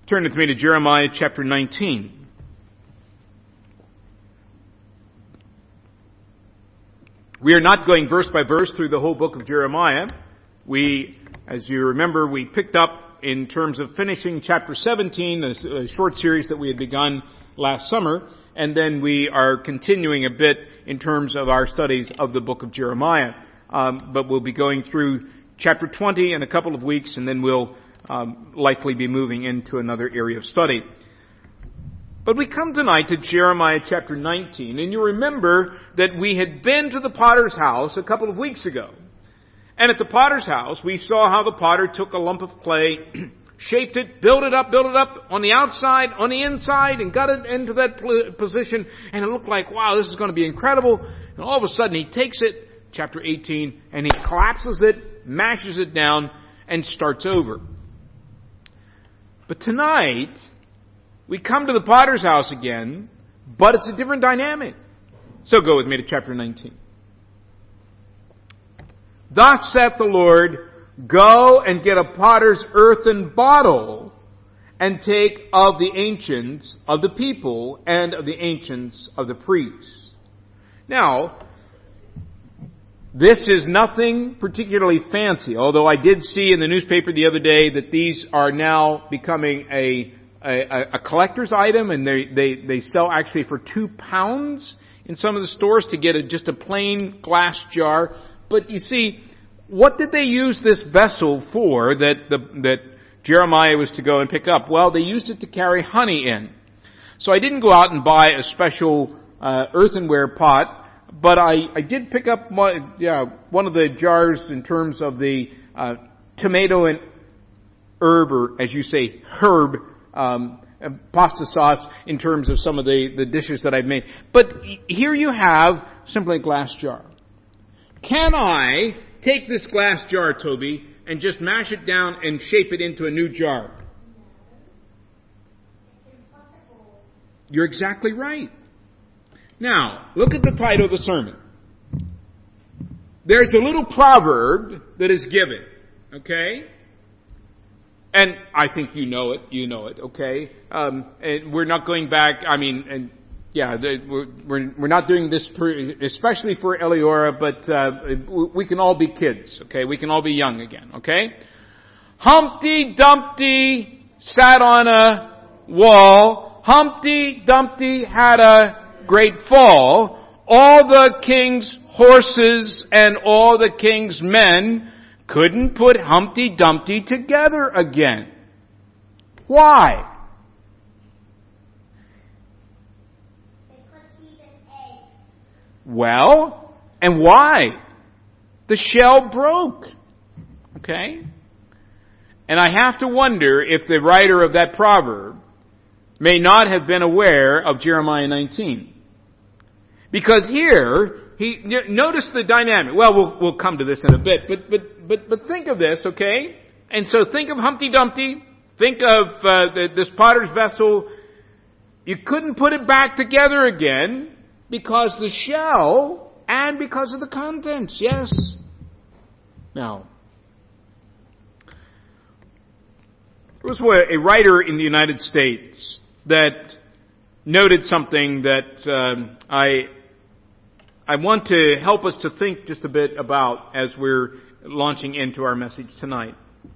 Turn with me to Jeremiah chapter 19. We are not going verse by verse through the whole book of Jeremiah. As you remember, we picked up in terms of finishing chapter 17, a short series that we had begun last summer, and then we are continuing a bit in terms of our studies of the book of Jeremiah. But we'll be going through chapter 20 in a couple of weeks, and then we'll likely be moving into another area of study. But we come tonight to Jeremiah chapter 19, and you remember that we had been to the potter's house a couple of weeks ago. And at the potter's house, we saw how the potter took a lump of clay, shaped it, built it up on the outside, on the inside, and got it into that position, and it looked like, wow, this is going to be incredible. And all of a sudden, he takes it, chapter 18, and he collapses it, mashes it down, and starts over. But tonight, we come to the potter's house again, but it's a different dynamic. So go with me to chapter 19. Thus saith the Lord, go and get a potter's earthen bottle, and take of the ancients of the people and of the ancients of the priests. Now, this is nothing particularly fancy, although I did see in the newspaper the other day that these are now becoming a collector's item, and they sell actually for £2 in some of the stores to get just a plain glass jar. But you see, what did they use this vessel for that Jeremiah was to go and pick up? Well, they used it to carry honey in. So I didn't go out and buy a special earthenware pot, but I did pick up one of the jars in terms of the tomato and herb, or as you say, herb, pasta sauce in terms of some of the dishes that I've made. But here you have simply a glass jar. Can I take this glass jar, Toby, and just mash it down and shape it into a new jar? You're exactly right. Now, look at the title of the sermon. There's a little proverb that is given, okay? And I think you know it, okay? And we're not going back, we're not doing this especially for Eliora, but we can all be kids, okay? We can all be young again, okay? Humpty Dumpty sat on a wall. Humpty Dumpty had a great fall. All the king's horses and all the king's men couldn't put Humpty Dumpty together again. Why? Well, and why? The shell broke. Okay? And I have to wonder if the writer of that proverb may not have been aware of Jeremiah 19. Because here, notice the dynamic. Well, we'll come to this in a bit, but think of this, okay? And so think of Humpty Dumpty. Think of this potter's vessel. You couldn't put it back together again because the shell and because of the contents. Yes. Now, there was a writer in the United States that noted something that I want to help us to think just a bit about as we're launching into our message tonight.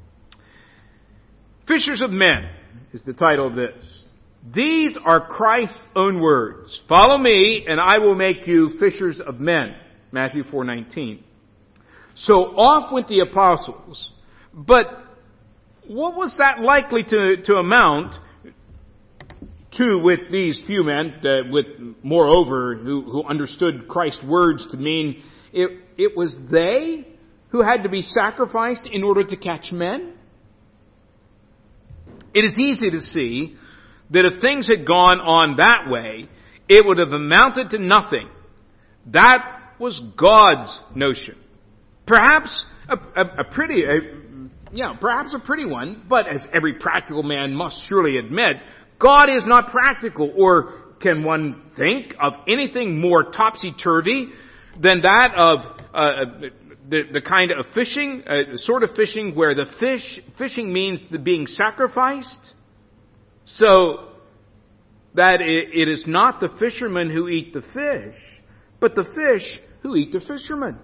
Fishers of Men is the title of this. These are Christ's own words. Follow me and I will make you fishers of men. Matthew 4:19. So off went the apostles. But what was that likely to amount to with these few men, with moreover who understood Christ's words to mean it was they who had to be sacrificed in order to catch men? It is easy to see that if things had gone on that way, it would have amounted to nothing. That was God's notion. Perhaps a pretty one, but as every practical man must surely admit, God is not practical, or can one think of anything more topsy-turvy than that of the kind of fishing, sort of fishing where the fishing means the being sacrificed? So that it is not the fishermen who eat the fish, but the fish who eat the fishermen.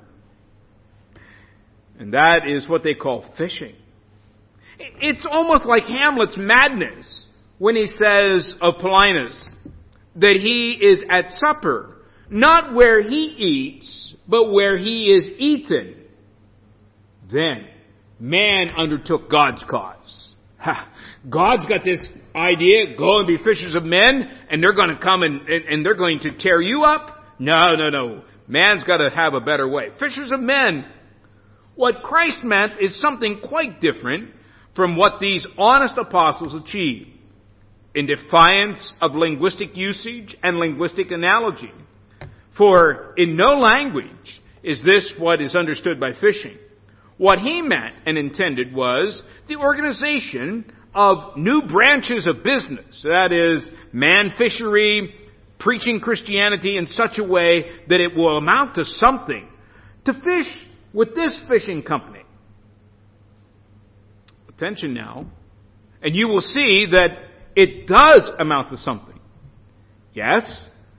And that is what they call fishing. It's almost like Hamlet's madness when he says of Paulinus that he is at supper, not where he eats, but where he is eaten. Then man undertook God's cause. God's got this idea, go and be fishers of men, and they're going to come and they're going to tear you up? No. Man's got to have a better way. Fishers of men. What Christ meant is something quite different from what these honest apostles achieved. In defiance of linguistic usage and linguistic analogy. For in no language is this what is understood by fishing. What he meant and intended was the organization of new branches of business. That is, man fishery, preaching Christianity in such a way that it will amount to something. To fish with this fishing company. Attention now. And you will see that it does amount to something. Yes,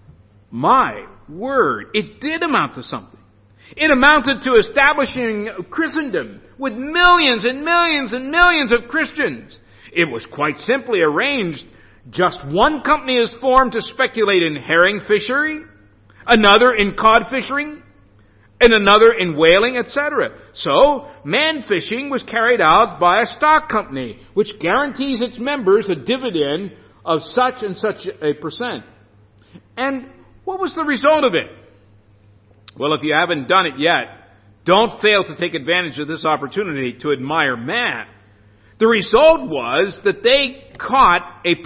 my word, it did amount to something. It amounted to establishing Christendom with millions and millions and millions of Christians. It was quite simply arranged. Just one company is formed to speculate in herring fishery, another in cod fishing, and another in whaling, etc. So, man fishing was carried out by a stock company, which guarantees its members a dividend of such and such a percent. And what was the result of it? Well, if you haven't done it yet, don't fail to take advantage of this opportunity to admire man. The result was that they caught a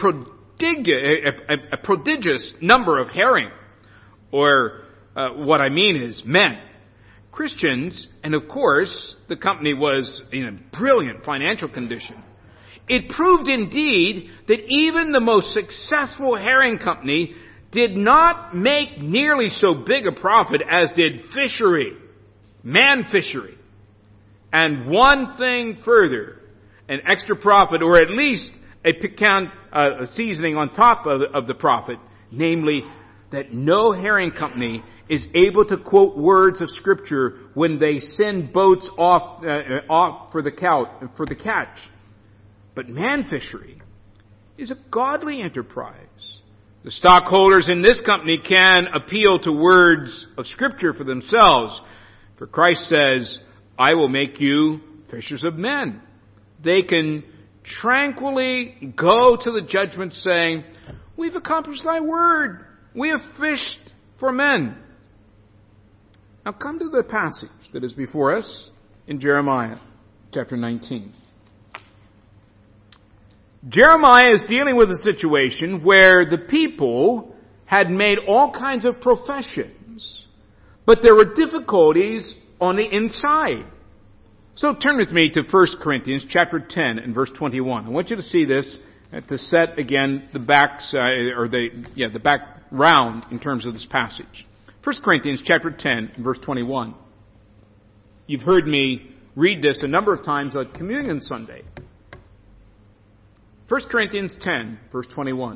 prodigious number of herring, or what I mean is men. Christians, and of course, the company was in a brilliant financial condition. It proved indeed that even the most successful herring company did not make nearly so big a profit as did fishery, man fishery. And one thing further, an extra profit, or at least a piquant seasoning on top of the profit, namely that no herring company is able to quote words of Scripture when they send boats off for the catch. But man fishery is a godly enterprise. The stockholders in this company can appeal to words of Scripture for themselves. For Christ says, I will make you fishers of men. They can tranquilly go to the judgment saying, we've accomplished thy word. We have fished for men. Now come to the passage that is before us in Jeremiah chapter 19. Jeremiah is dealing with a situation where the people had made all kinds of professions, but there were difficulties on the inside. So turn with me to 1 Corinthians chapter 10 and verse 21. I want you to see this to set again the the background in terms of this passage. 1 Corinthians chapter 10 and verse 21. You've heard me read this a number of times on Communion Sunday. 1 Corinthians 10, verse 21.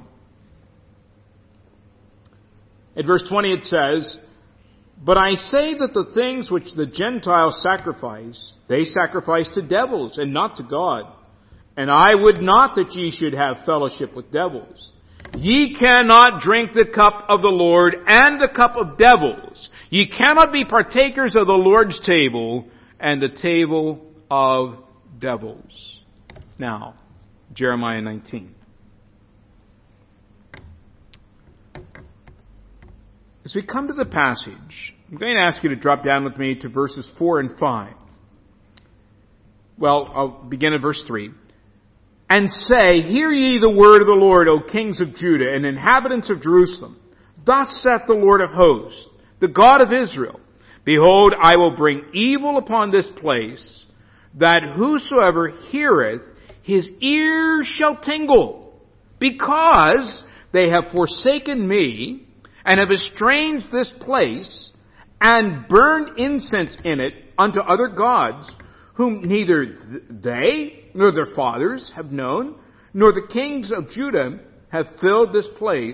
At verse 20 it says, But I say that the things which the Gentiles sacrifice, they sacrifice to devils and not to God. And I would not that ye should have fellowship with devils. Ye cannot drink the cup of the Lord and the cup of devils. Ye cannot be partakers of the Lord's table and the table of devils. Now, Jeremiah 19. As we come to the passage, I'm going to ask you to drop down with me to verses 4 and 5. Well, I'll begin at verse 3. And say, Hear ye the word of the Lord, O kings of Judah and inhabitants of Jerusalem. Thus saith the Lord of hosts, the God of Israel. Behold, I will bring evil upon this place, that whosoever heareth, his ears shall tingle, because they have forsaken me, and have estranged this place, and burned incense in it unto other gods, whom neither they nor their fathers have known, nor the kings of Judah have filled this place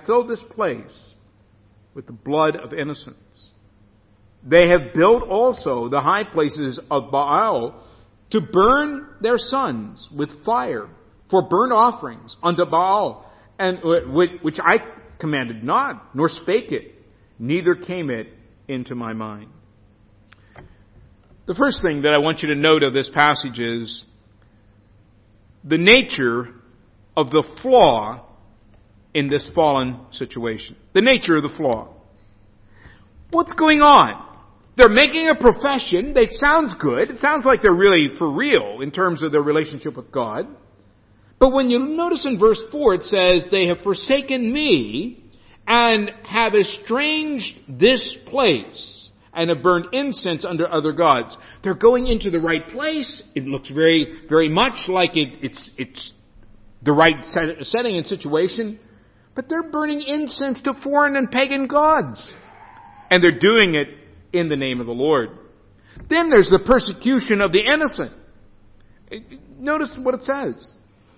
with the blood of innocents. They have built also the high places of Baal to burn their sons with fire for burnt offerings unto Baal, and which I commanded not, nor spake it, neither came it into my mind. The first thing that I want you to note of this passage is the nature of the flaw in this fallen situation. The nature of the flaw. What's going on? They're making a profession. It sounds good. It sounds like they're really for real in terms of their relationship with God. But when you notice in verse 4, it says, they have forsaken me and have estranged this place and have burned incense unto other gods. They're going into the right place. It looks very, very much like it's the right setting and situation. But they're burning incense to foreign and pagan gods. And they're doing it in the name of the Lord. Then there's the persecution of the innocent. Notice what it says.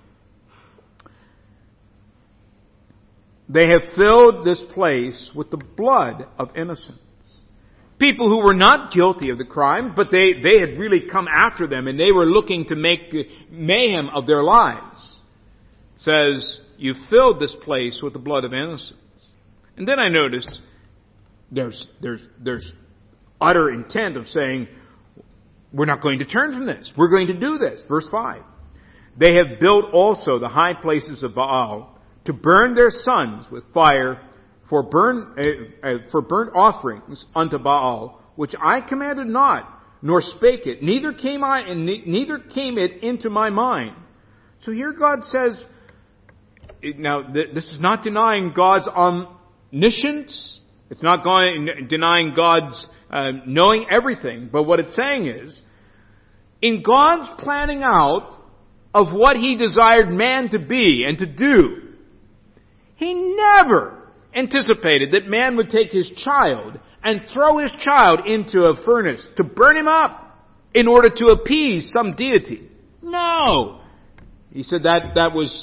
They have filled this place with the blood of innocents. People who were not guilty of the crime, but they had really come after them and they were looking to make mayhem of their lives. It says, you filled this place with the blood of innocents. And then I noticed there's utter intent of saying, we're not going to turn from this. We're going to do this. Verse 5. They have built also the high places of Baal to burn their sons with fire for burnt offerings unto Baal, which I commanded not, nor spake it, neither came it into my mind. So here God says, now this is not denying God's omniscience. It's not denying God's knowing everything. But what it's saying is, in God's planning out of what He desired man to be and to do, He never anticipated that man would take his child and throw his child into a furnace to burn him up in order to appease some deity. No! He said that was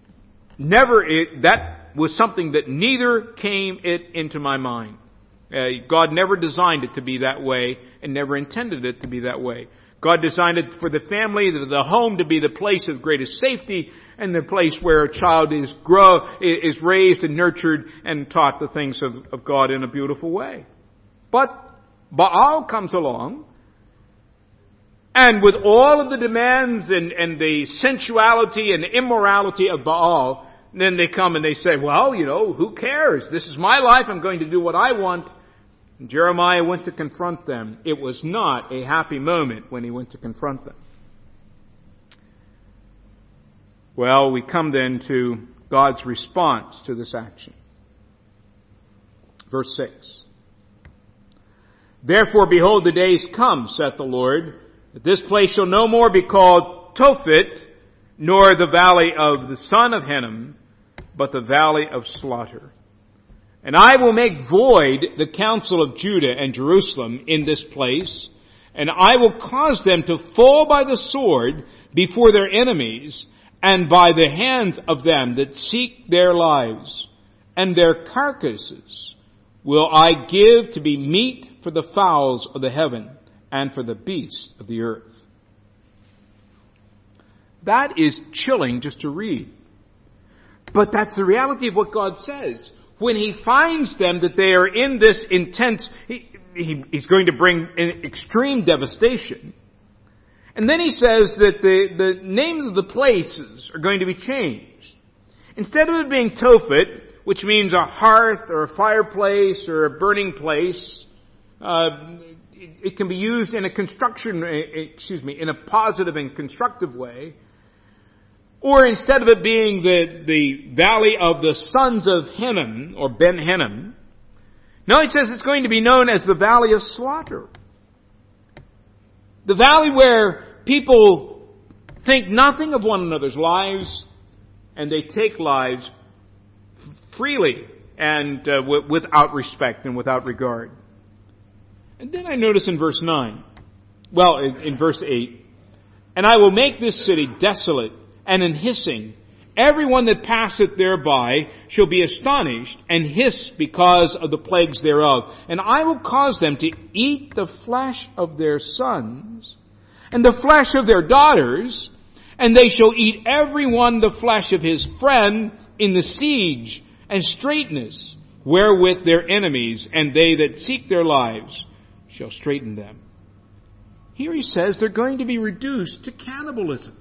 something that neither came it into my mind. God never designed it to be that way and never intended it to be that way. God designed it for the family, the home, to be the place of greatest safety and the place where a child is raised and nurtured and taught the things of God in a beautiful way. But Baal comes along, and with all of the demands and the sensuality and the immorality of Baal, then they come and they say, well, who cares? This is my life. I'm going to do what I want. And Jeremiah went to confront them. It was not a happy moment when he went to confront them. Well, we come then to God's response to this action. Verse 6. Therefore, behold, the days come, saith the Lord, that this place shall no more be called Tophet, nor the valley of the son of Hinnom, but the valley of slaughter. And I will make void the counsel of Judah and Jerusalem in this place, and I will cause them to fall by the sword before their enemies, and by the hands of them that seek their lives, and their carcasses will I give to be meat for the fowls of the heaven, and for the beasts of the earth. That is chilling just to read. But that's the reality of what God says. When He finds them that they are in this intense, He's going to bring extreme devastation. And then He says that the names of the places are going to be changed. Instead of it being Tophet, which means a hearth or a fireplace or a burning place, it can be used in in a positive and constructive way. Or instead of it being the valley of the sons of Hinnom, or Ben Hinnom, now He says it's going to be known as the valley of slaughter. The valley where people think nothing of one another's lives, and they take lives freely and without respect and without regard. And then I notice in verse 9, in verse 8, and I will make this city desolate, and an hissing. Everyone that passeth thereby shall be astonished and hiss because of the plagues thereof. And I will cause them to eat the flesh of their sons and the flesh of their daughters, and they shall eat every one the flesh of his friend in the siege and straitness, wherewith their enemies and they that seek their lives shall straiten them. Here he says they're going to be reduced to cannibalism.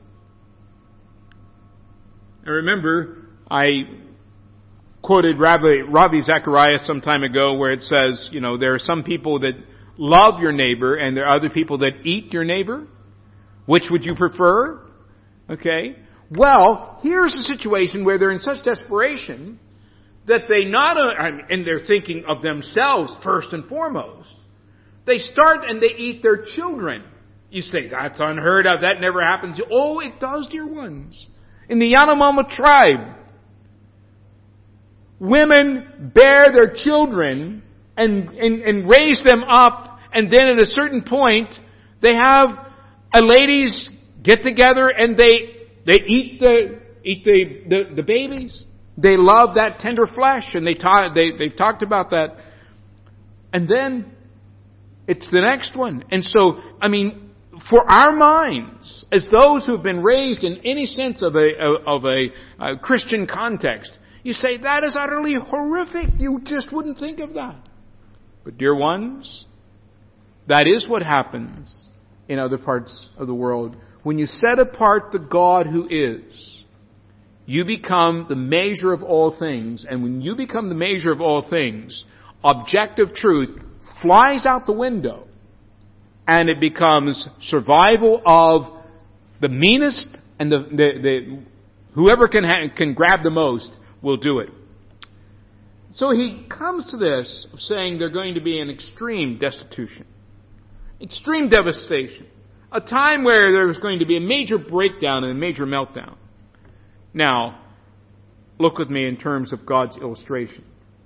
I remember I quoted Ravi Zacharias some time ago where it says, there are some people that love your neighbor and there are other people that eat your neighbor. Which would you prefer? Okay. Well, here's a situation where they're in such desperation that they and they're thinking of themselves first and foremost. They start and they eat their children. You say, that's unheard of. That never happens. Oh, it does, dear ones. In the Yanomama tribe, women bear their children and raise them up, and then at a certain point, they have a ladies get together and they eat the babies. They love that tender flesh, and they've talked about that. And then it's the next one. And so, for our minds, as those who have been raised in any sense of a Christian context, you say, that is utterly horrific. You just wouldn't think of that. But dear ones, that is what happens in other parts of the world. When you set apart the God who is, you become the measure of all things. And when you become the measure of all things, objective truth flies out the window. And it becomes survival of the meanest, and the whoever can grab the most will do it. So he comes to this of saying they're going to be in extreme destitution, extreme devastation, a time where there's going to be a major breakdown and a major meltdown. Now, look with me in terms of God's illustration.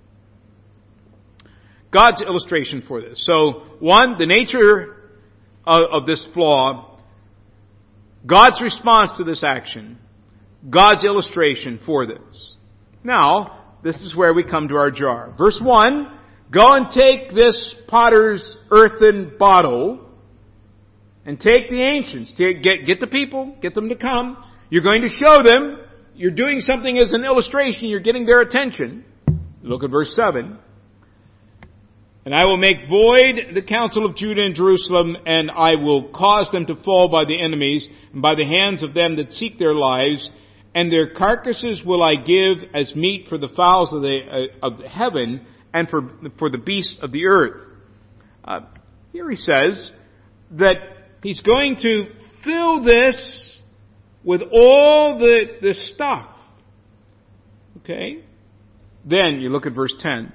God's illustration for this. So, one, the nature of this flaw, God's response to this action, God's illustration for this. Now, this is where we come to our jar. Verse 1, go and take this potter's earthen bottle and take the ancients. Get the people, get them to come. You're going to show them. You're doing something as an illustration. You're getting their attention. Look at verse 7. And I will make void the counsel of Judah and Jerusalem, and I will cause them to fall by the enemies, and by the hands of them that seek their lives, and their carcasses will I give as meat for the fowls of the heaven, and for the beasts of the earth. Here he says that he's going to fill this with all the stuff. Okay? Then you look at verse 10.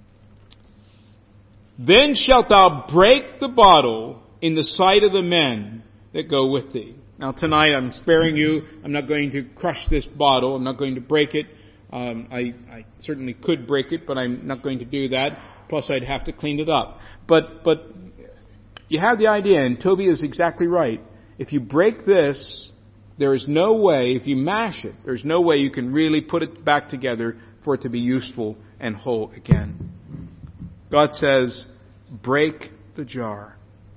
Then shalt thou break the bottle in the sight of the men that go with thee. Now tonight I'm sparing you. I'm not going to crush this bottle. I'm not going to break it. I certainly could break it, but I'm not going to do that. Plus I'd have to clean it up. But you have the idea, and Toby is exactly right. If you break this, there is no way, if you mash it, there's no way you can really put it back together for it to be useful and whole again. God says, break the jar.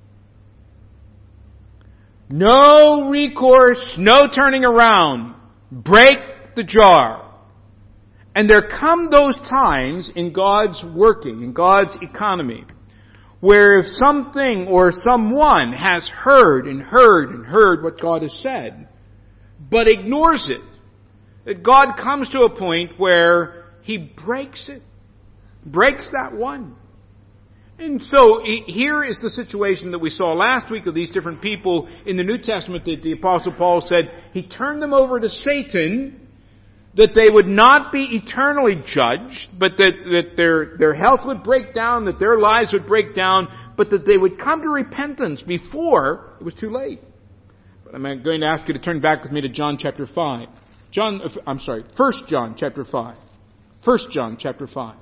No recourse, no turning around. Break the jar. And there come those times in God's working, in God's economy, where if something or someone has heard and heard and heard what God has said, but ignores it, that God comes to a point where He breaks it. Breaks that one. And so here is the situation that we saw last week of these different people in the New Testament that the Apostle Paul said He turned them over to Satan, that they would not be eternally judged, but that their health would break down, that their lives would break down, but that they would come to repentance before it was too late. But I'm going to ask you to turn back with me to John chapter 5. 1 John chapter 5. 1 John chapter 5.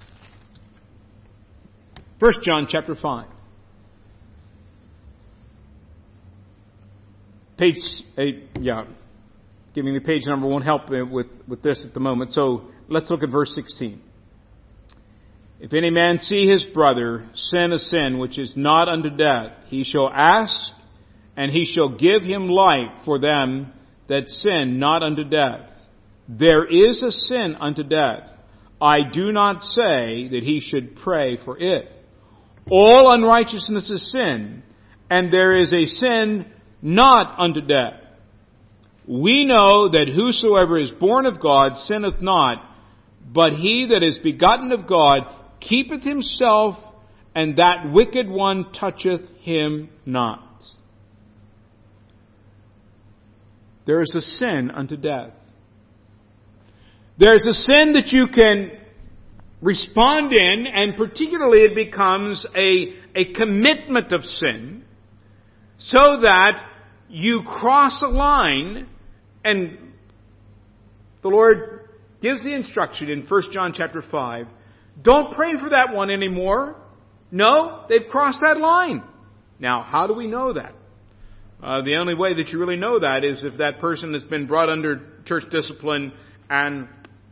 1 John chapter 5. Giving the page number won't help with this at the moment. So let's look at verse 16. If any man see his brother sin a sin which is not unto death, he shall ask, and he shall give him life for them that sin not unto death. There is a sin unto death. I do not say that he should pray for it. All unrighteousness is sin, and there is a sin not unto death. We know that whosoever is born of God sinneth not, but he that is begotten of God keepeth himself, and that wicked one toucheth him not. There is a sin unto death. There is a sin that you can respond in, and particularly it becomes a commitment of sin, so that you cross a line, and the Lord gives the instruction in 1 John chapter 5, don't pray for that one anymore. No, they've crossed that line. Now, how do we know that? The only way that you really know that is if that person has been brought under church discipline and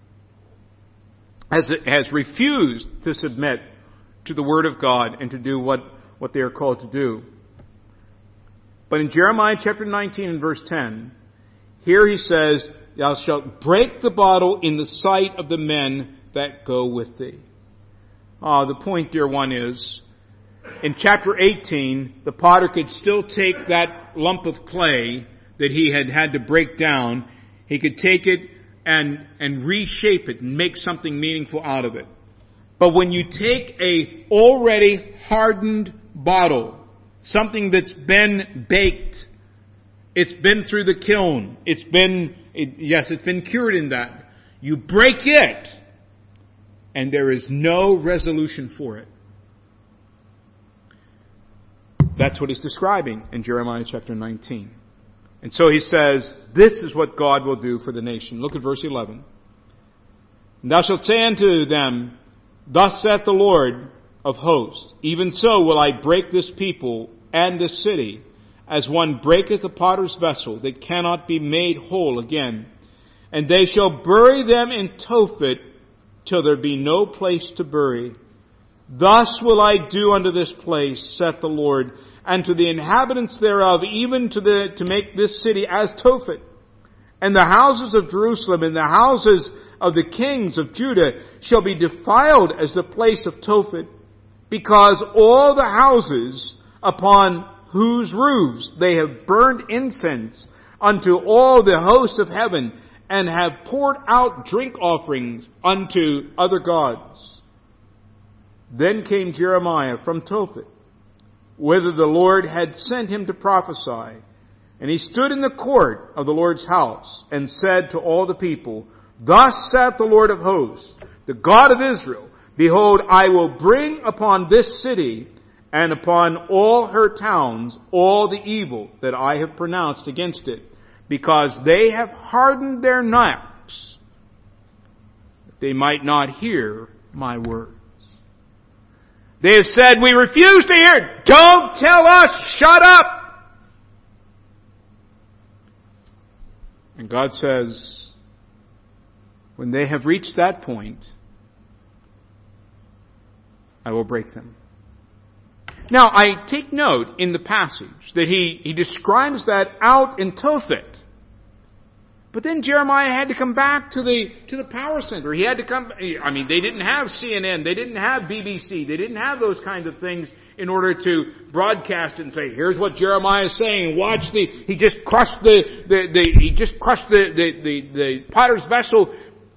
has refused to submit to the Word of God and to do what they are called to do. But in Jeremiah chapter 19 and verse 10, here he says, thou shalt break the bottle in the sight of the men that go with thee. The point, dear one, is in chapter 18, the potter could still take that lump of clay that he had to break down. He could take it and reshape it and make something meaningful out of it. But when you take a already hardened bottle, something that's been baked, it's been through the kiln, it's been cured in that, you break it, and there is no resolution for it. That's what he's describing in Jeremiah chapter 19. And so he says, this is what God will do for the nation. Look at verse 11. And thou shalt say unto them, thus saith the Lord of hosts, even so will I break this people and this city, as one breaketh a potter's vessel that cannot be made whole again. And they shall bury them in Tophet till there be no place to bury. Thus will I do unto this place, saith the Lord, and to the inhabitants thereof, even to make this city as Tophet. And the houses of Jerusalem and the houses of the kings of Judah shall be defiled as the place of Tophet, because all the houses upon whose roofs they have burned incense unto all the host of heaven, and have poured out drink offerings unto other gods. Then came Jeremiah from Tophet, whither the Lord had sent him to prophesy. And he stood in the court of the Lord's house, and said to all the people, thus saith the Lord of hosts, the God of Israel, behold, I will bring upon this city and upon all her towns all the evil that I have pronounced against it, because they have hardened their necks, that they might not hear my words. They have said, we refuse to hear it. Don't tell us, shut up. And God says, when they have reached that point, I will break them. Now, I take note in the passage that he describes that out in Tophet. But then Jeremiah had to come back to the power center. He had to come, they didn't have CNN, they didn't have BBC, they didn't have those kinds of things in order to broadcast and say, here's what Jeremiah is saying, he just crushed the potter's vessel.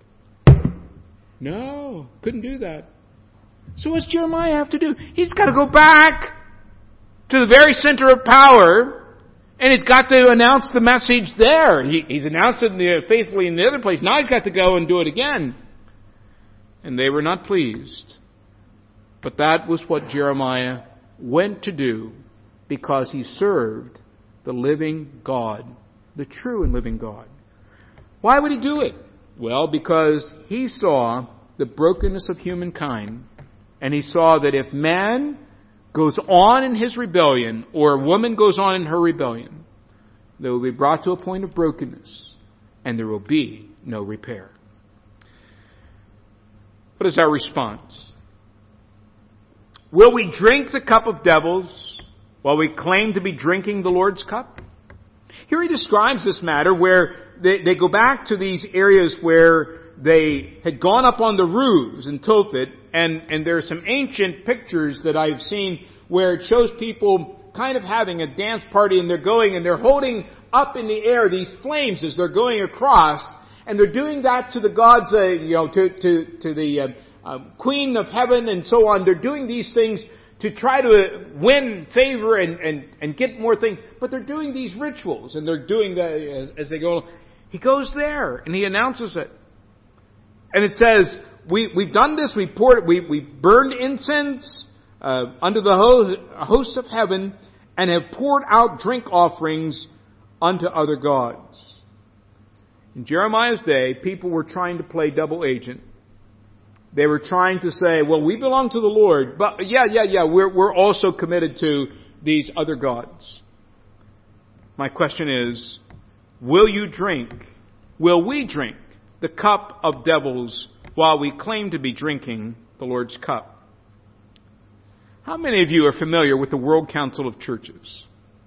No, couldn't do that. So what's Jeremiah have to do? He's got to go back to the very center of power, and he's got to announce the message there. He's announced it faithfully in the other place. Now he's got to go and do it again. And they were not pleased. But that was what Jeremiah went to do, because he served the living God, the true and living God. Why would he do it? Well, because he saw the brokenness of humankind, and he saw that if man goes on in his rebellion, or a woman goes on in her rebellion, They will be brought to a point of brokenness, and there will be no repair. What is our response? Will we drink the cup of devils while we claim to be drinking the Lord's cup? Here he describes this matter where they go back to these areas where they had gone up on the roofs in Tophet, and there are some ancient pictures that I've seen where it shows people kind of having a dance party, and they're holding up in the air these flames as they're going across, and they're doing that to the gods, to the Queen of Heaven and so on. They're doing these things to try to win favor and get more things, but they're doing these rituals, and they're doing that as they go. He goes there and he announces it, and it says, "We've done this. We burned incense unto the hosts of heaven, and have poured out drink offerings unto other gods." In Jeremiah's day, people were trying to play double agent. They were trying to say, well, we belong to the Lord, but we're also committed to these other gods. My question is, will we drink the cup of devils while we claim to be drinking the Lord's cup? How many of you are familiar with the World Council of Churches?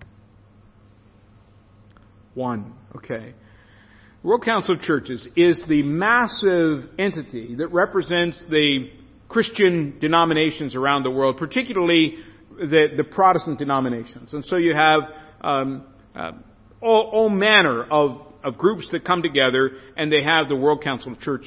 One. Okay. The World Council of Churches is the massive entity that represents the Christian denominations around the world, particularly the Protestant denominations. And so you have all manner of groups that come together, and they have the World Council of Churches.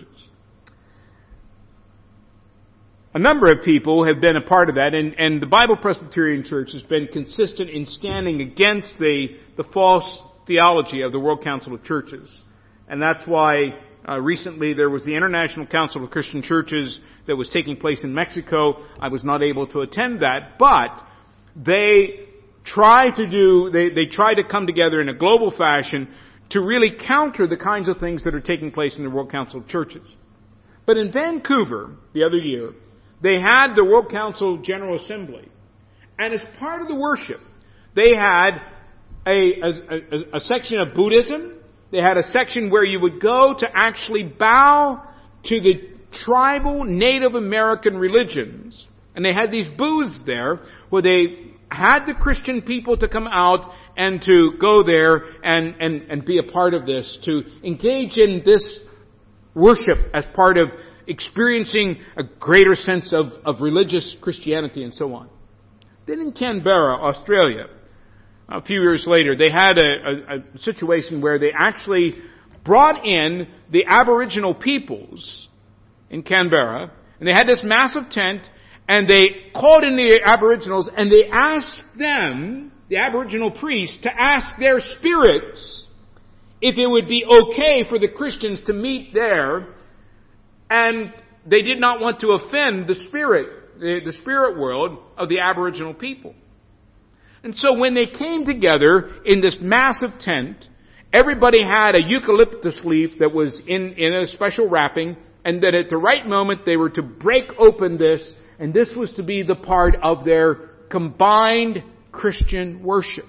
A number of people have been a part of that, and the Bible Presbyterian Church has been consistent in standing against the false theology of the World Council of Churches. And that's why recently there was the International Council of Christian Churches that was taking place in Mexico. I was not able to attend that, but they try to come together in a global fashion to really counter the kinds of things that are taking place in the World Council of Churches. But in Vancouver, the other year, they had the World Council General Assembly. And as part of the worship, they had a section of Buddhism. They had a section where you would go to actually bow to the tribal Native American religions. And they had these booths there where they had the Christian people to come out and to go there and be a part of this, to engage in this worship as part of experiencing a greater sense of religious Christianity and so on. Then in Canberra, Australia, a few years later, they had a situation where they actually brought in the Aboriginal peoples in Canberra, and they had this massive tent, and they called in the Aboriginals, and they asked them, the Aboriginal priests, to ask their spirits if it would be okay for the Christians to meet there, and they did not want to offend the spirit world of the Aboriginal people. And so when they came together in this massive tent, everybody had a eucalyptus leaf that was in a special wrapping, and that at the right moment they were to break open this, and this was to be the part of their combined Christian worship.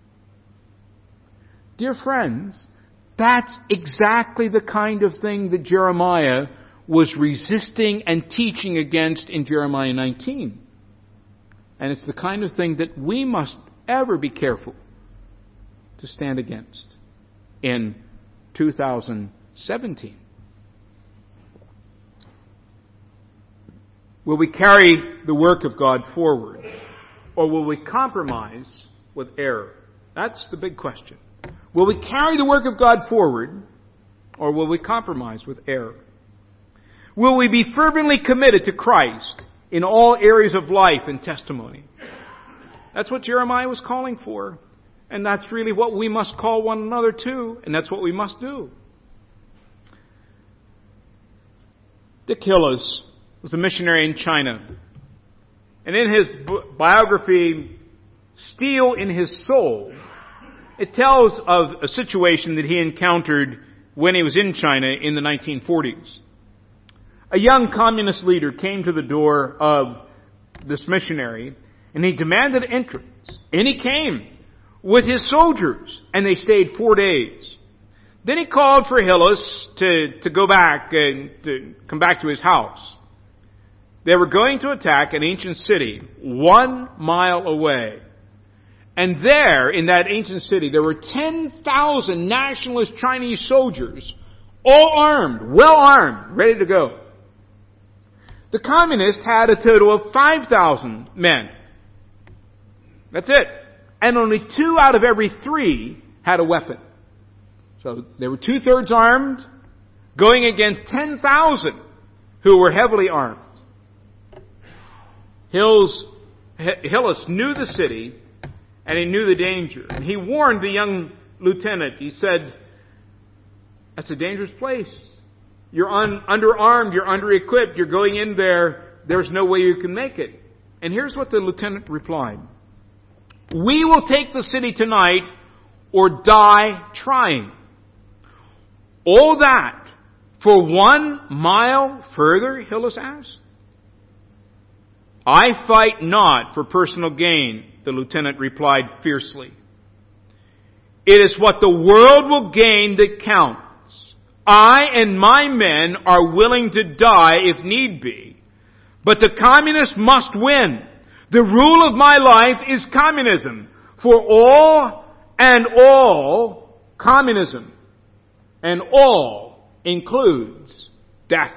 Dear friends, that's exactly the kind of thing that Jeremiah was resisting and teaching against in Jeremiah 19. And it's the kind of thing that we must ever be careful to stand against in 2017. Will we carry the work of God forward, or will we compromise with error? That's the big question. Will we carry the work of God forward, or will we compromise with error? Will we be fervently committed to Christ in all areas of life and testimony? That's what Jeremiah was calling for. And that's really what we must call one another to. And that's what we must do. Dick Hillis was a missionary in China. And in his biography, Steel in His Soul, it tells of a situation that he encountered when he was in China in the 1940s. A young communist leader came to the door of this missionary, and he demanded entrance. And he came with his soldiers, and they stayed 4 days. Then he called for Hyllus to go back and to come back to his house. They were going to attack an ancient city 1 mile away. And there, in that ancient city, there were 10,000 nationalist Chinese soldiers, all armed, well armed, ready to go. The communists had a total of 5,000 men. That's it. And only 2 out of every 3 had a weapon. So they were 2/3 armed, going against 10,000 who were heavily armed. Hyllus knew the city, and he knew the danger. And he warned the young lieutenant. He said, that's a dangerous place. You're underarmed, you're under-equipped, you're going in there, there's no way you can make it. And here's what the lieutenant replied. We will take the city tonight or die trying. All that for 1 mile further, Hyllus asked. I fight not for personal gain, the lieutenant replied fiercely. It is what the world will gain that counts. I and my men are willing to die if need be, but the communists must win. The rule of my life is communism. For all and all, communism. And all includes death.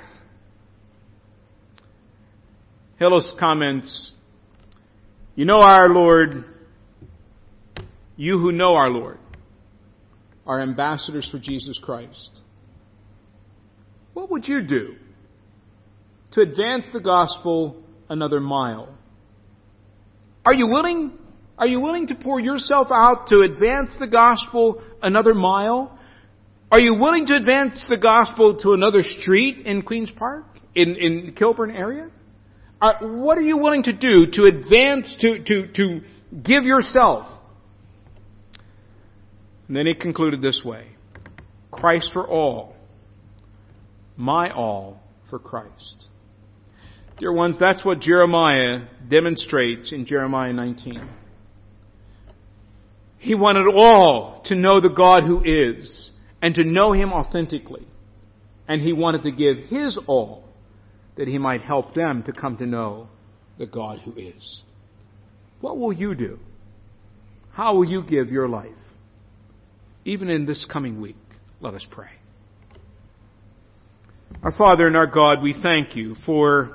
Hyllus comments, you know our Lord, you who know our Lord, are ambassadors for Jesus Christ. What would you do to advance the gospel another mile? Are you willing to pour yourself out to advance the gospel another mile? Are you willing to advance the gospel to another street in Queen's Park, in the Kilburn area? What are you willing to do to advance, to give yourself? And then he concluded this way. Christ for all. My all for Christ. Dear ones, that's what Jeremiah demonstrates in Jeremiah 19. He wanted all to know the God who is and to know Him authentically. And he wanted to give his all that he might help them to come to know the God who is. What will you do? How will you give your life? Even in this coming week, let us pray. Our Father and our God, we thank you for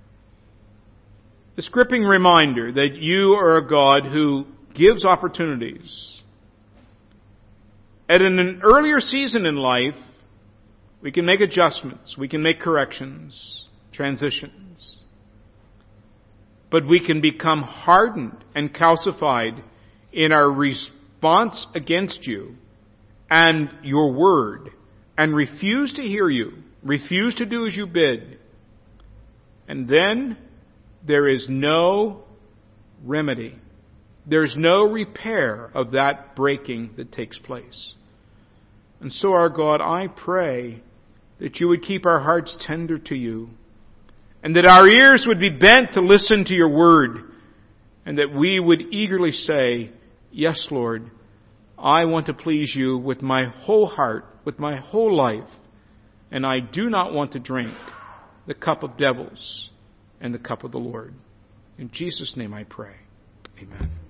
this gripping reminder that you are a God who gives opportunities. At an earlier season in life, we can make adjustments, we can make corrections, transitions. But we can become hardened and calcified in our response against you and your word, and refuse to hear you, refuse to do as you bid. And then there is no remedy. There's no repair of that breaking that takes place. And so, our God, I pray that you would keep our hearts tender to you, and that our ears would be bent to listen to your word, and that we would eagerly say, yes, Lord, I want to please you with my whole heart, with my whole life, and I do not want to drink the cup of devils and the cup of the Lord. In Jesus' name I pray. Amen.